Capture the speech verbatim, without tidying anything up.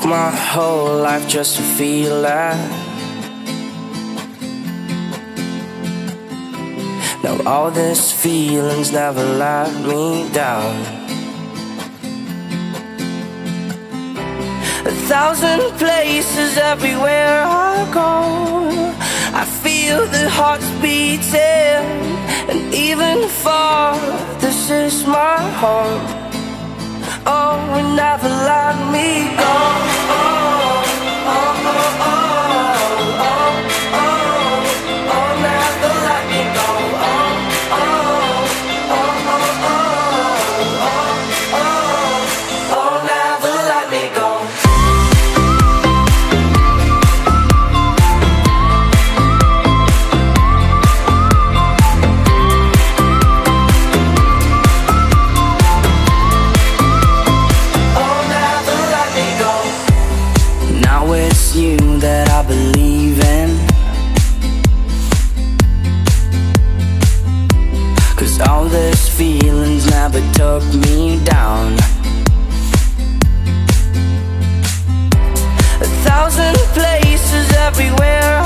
my whole life just to feel that. Now all these feelings never let me down. A thousand places everywhere I go, I feel the hearts beating, and even far, this is my home. Oh, and never let me go. Oh, oh, oh, oh, oh, oh, oh, oh, never let me go. Oh, oh, oh, oh, oh, oh, oh, oh, never let me go. It's you that I believe in, 'cause all these feelings never took me down. A thousand places everywhere